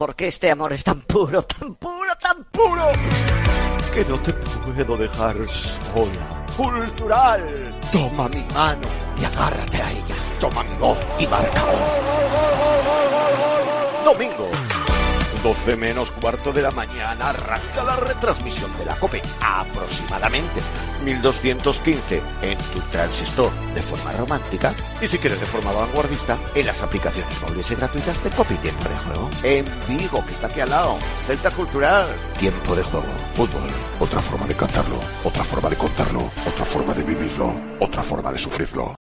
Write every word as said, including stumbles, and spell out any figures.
Porque este amor es tan puro, tan puro, tan puro, que no te puedo dejar sola. Cultural. Toma mi mano y agárrate a ella. Toma mi voz y marca gol. Domingo, doce menos cuarto de la mañana, arranca la retransmisión de la COPE. Aproximadamente mil doscientos quince en tu transistor de forma romántica. Y si quieres de forma vanguardista, en las aplicaciones móviles y gratuitas de COPE y Tiempo de Juego. En Vigo, que está aquí al lado. Celta Cultural. Tiempo de Juego. Fútbol. Otra forma de cantarlo, otra forma de contarlo, otra forma de vivirlo, otra forma de sufrirlo.